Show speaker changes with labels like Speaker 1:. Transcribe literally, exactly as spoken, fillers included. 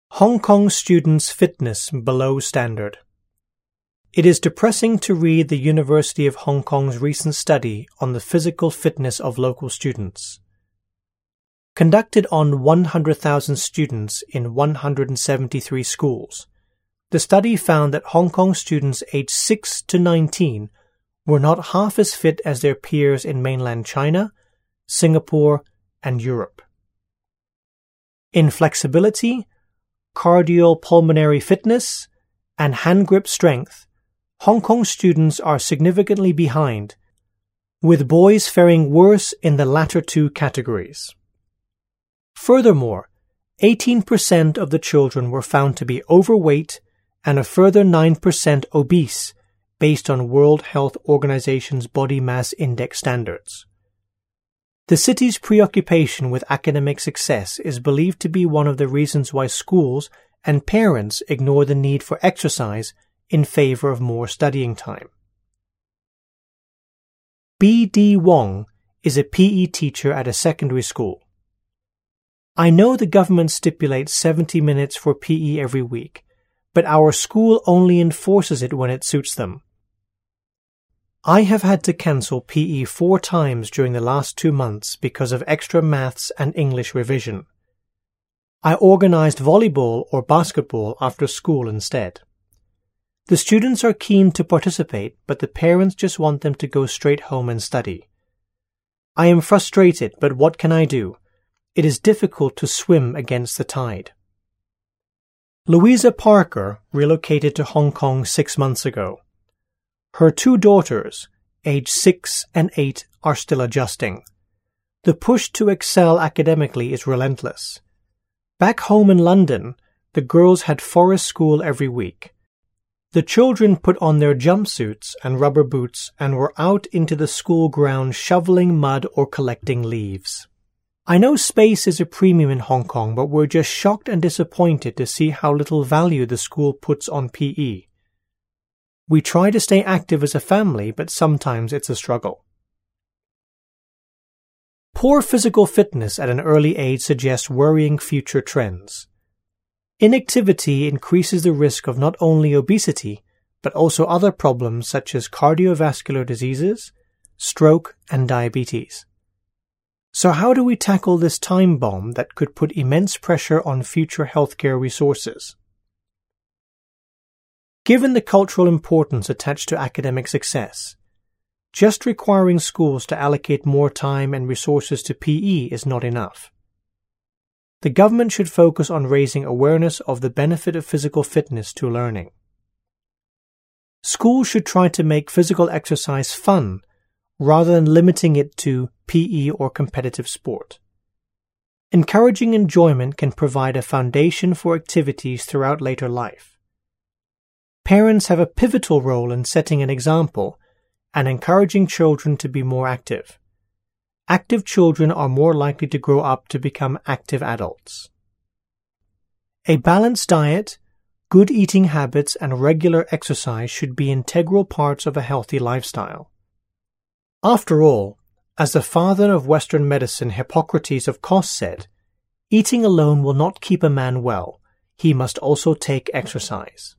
Speaker 1: Hong Kong students' fitness below standard. It is depressing to read the University of Hong Kong's recent study on the physical fitness of local students. Conducted on one hundred thousand students in one hundred seventy-three schools, the study found that Hong Kong students aged six to nineteen were not half as fit as their peers in mainland China, Singapore, and Europe. In flexibility, cardiopulmonary fitness, and hand grip strength, Hong Kong students are significantly behind, with boys faring worse in the latter two categories. Furthermore, eighteen percent of the children were found to be overweight and a further nine percent obese based on World Health Organization's body mass index standards. The city's preoccupation with academic success is believed to be one of the reasons why schools and parents ignore the need for exercise in favor of more studying time. B D Wong is a P E teacher at a secondary school. I know the government stipulates seventy minutes for P E every week, but our school only enforces it when it suits them. I have had to cancel P E four times during the last two months because of extra maths and English revision. I organized volleyball or basketball after school instead. The students are keen to participate, but the parents just want them to go straight home and study. I am frustrated, but what can I do? It is difficult to swim against the tide. Louisa Parker relocated to Hong Kong six months ago. Her two daughters, aged six and eight, are still adjusting. The push to excel academically is relentless. Back home in London, the girls had forest school every week. The children put on their jumpsuits and rubber boots and were out into the school grounds shoveling mud or collecting leaves. I know space is a premium in Hong Kong, but we're just shocked and disappointed to see how little value the school puts on P E. We try to stay active as a family, but sometimes it's a struggle. Poor physical fitness at an early age suggests worrying future trends. Inactivity increases the risk of not only obesity, but also other problems such as cardiovascular diseases, stroke, and diabetes. So how do we tackle this time bomb that could put immense pressure on future healthcare resources? Given the cultural importance attached to academic success, just requiring schools to allocate more time and resources to P E is not enough. The government should focus on raising awareness of the benefit of physical fitness to learning. Schools should try to make physical exercise fun rather than limiting it to P E or competitive sport. Encouraging enjoyment can provide a foundation for activities throughout later life. Parents have a pivotal role in setting an example and encouraging children to be more active. Active children are more likely to grow up to become active adults. A balanced diet, good eating habits, and regular exercise should be integral parts of a healthy lifestyle. After all, as the father of Western medicine Hippocrates of Kos said, eating alone will not keep a man well, he must also take exercise.